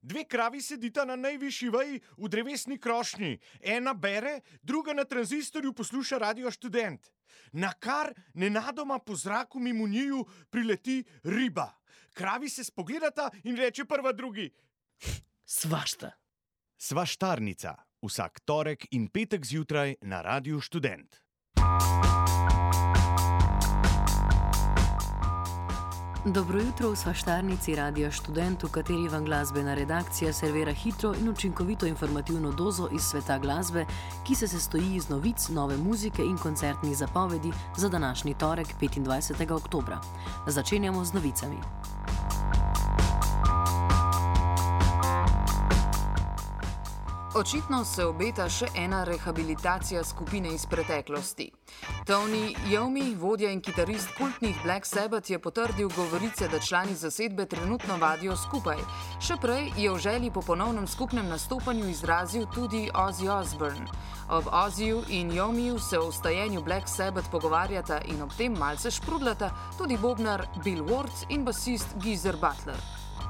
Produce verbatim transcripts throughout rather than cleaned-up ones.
Dve kravi sedita na najvišji veji v drevesni krošnji. Ena bere, druga na tranzistorju posluša Radio Študent. Nakar nenadoma po zraku mimo njiju prileti riba. Kravi se spogledata in reče prva drugi: Svašta. Svaštarnica. Vsak torek in petek zjutraj na Radiu Študent. Dobro jutro v Svaštarnici Radia Študent, v kateri vam glasbena redakcija servira hitro in učinkovito informativno dozo iz sveta glasbe, ki se sestoji iz novic, nove muzike in koncertnih zapovedi za današnji torek, petindvajsetega oktobra. Začenjamo z novicami. Očitno se obeta še ena rehabilitacija skupine iz preteklosti. Tony Iommi, vodja in kitarist kultnih Black Sabbath, je potrdil govorice, da člani zasedbe trenutno vadijo skupaj. Še prej je v želji po ponovnem skupnem nastopanju izrazil tudi Ozzy Osbourne. Ob Ozzyju in Iommiju se o vstajenju Black Sabbath pogovarjata in ob tem malce šprudlata tudi bobnar Bill Ward in basist Geezer Butler.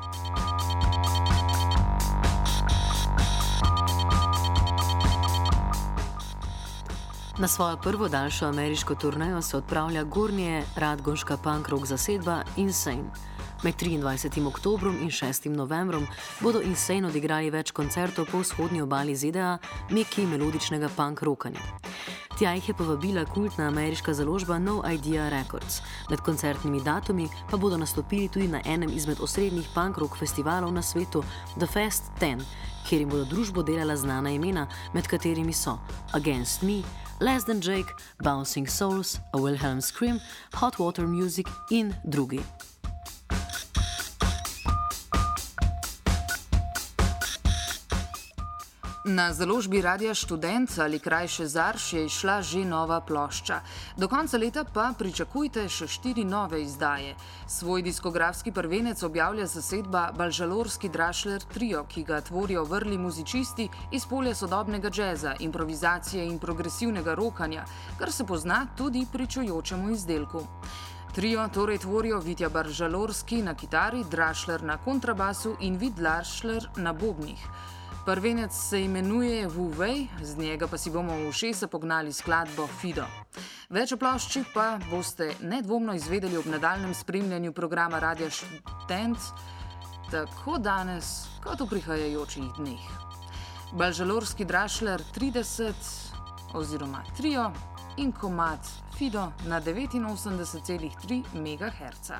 Na svojo prvo daljšo ameriško turnejo se odpravlja gornje radgonška punk rock zasedba Insane. Med triindvajsetim oktobrom in šestim novembrom bodo Insane odigrali več koncertov po vzhodni obali Z D A, meki melodičnega punk rockanja. Tja jih je povabila kultna ameriška založba No Idea Records. Med koncertnimi datumi pa bodo nastopili tudi na enem izmed osrednjih punk rock festivalov na svetu, The Fest deset, kjer jim bodo družbo delala znana imena, med katerimi so Against Me, Less Than Jake, Bouncing Souls, A Wilhelm Scream, Hot Water Music in drugi. Na založbi Radia Študent ali krajše Zarš je izšla že nova plošča. Do konca leta pa pričakujte še štiri nove izdaje. Svoj diskografski prvenec objavlja zasedba Balžalorski Drašler trio, ki ga tvorijo vrli muzičisti iz polja sodobnega džeza, improvizacije in progresivnega rokanja, kar se pozna tudi pri čujočemu izdelku. Trio torej tvorijo Vitja Balžalorski na kitari, Drašler na kontrabasu in Vid Drašler na bobnih. Prvenec se imenuje Wu Wei, z njega pa si bomo v ušesa pognali skladbo Fido. Več o plošči pa boste nedvomno izvedeli ob nadaljnem spremljanju programa Radia Študent, tako danes kot v prihajajočih dneh. Balžalorski Drašler trideset oziroma trio in komad Fido na devetinosemdeset celih tri megaherca.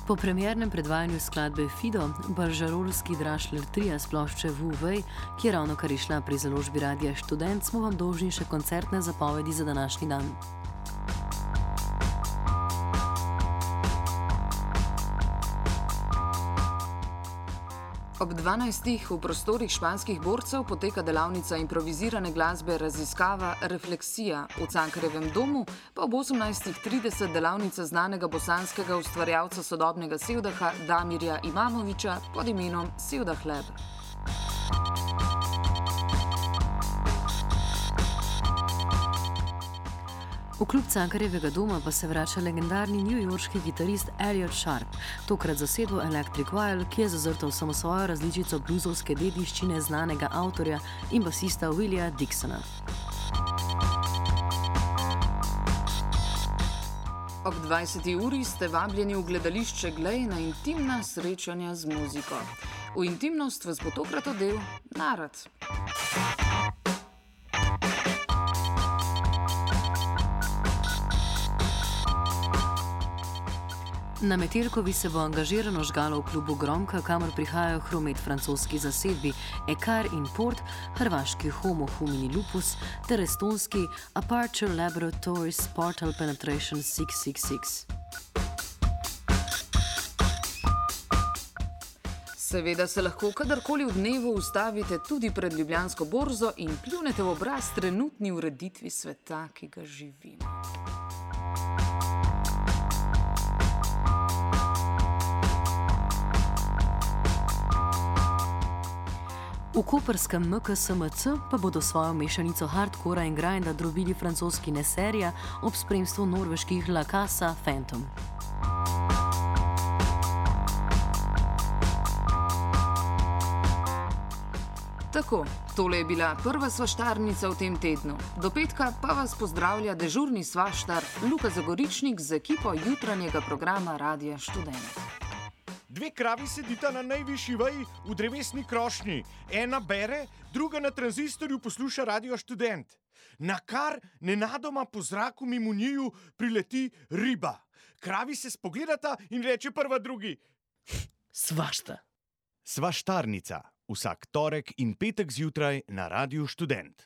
Po premiernem predvajanju skladbe Fido, baržarolski drašler tria s plošče Wu Wei, ki je ravno kar išla pri založbi Radia Študent, smo vam dolžni še koncertne zapovedi za današnji dan. Ob dvanajstih v prostorih španskih borcev poteka delavnica improvizirane glasbe Raziskava Refleksija, v Cankarjevem domu pa ob osemnajstih trideset delavnica znanega bosanskega ustvarjalca sodobnega sevdaha Damirja Imamoviča pod imenom Sevdah Lab. V klub Cankarjevega doma pa se vrača legendarni newyorški kitarist Elliot Sharp, tokrat zasedbo Electric Wild, ki je zazrtal samo svojo različico bluzovske dediščine znanega avtorja in basista Willia Dixona. Ob dvajseti uri ste vabljeni v gledališče Glej na intimna srečanja z muziko. V intimnost vas bo tokrat odel Narad. Na Metelkovi se bo angažirano žgalo v klubu Gromka, kamor prihajajo hromet francoski zasedbi Ekar in Port, hrvaški Homo Homini Lupus ter estonski Aperture Laboratories Portal Penetration šest šest šest. Seveda se lahko kadarkoli v dnevu ustavite tudi pred Ljubljansko borzo in pljunete v obraz trenutni ureditvi sveta, ki ga živimo. V koprskem M K S M C pa bodo svojo mešanico hardcora in grinda drobili francoski Neserija ob spremstvu norveških La Casa Phantom. Tako, tole je bila prva svaštarnica v tem tednu. Do petka pa vas pozdravlja dežurni svaštar Luka Zagoričnik z ekipo jutranjega programa Radia Študent. Dve kravi sedita na najvišji veji v drevesni krošnji. Ena bere, druga na tranzistorju posluša Radio Študent. Nakar nenadoma po zraku mimo njiju prileti riba. Kravi se spogledata in reče prva drugi: Svašta. Svaštarnica. Vsak torek in petek zjutraj na Radiu Študent.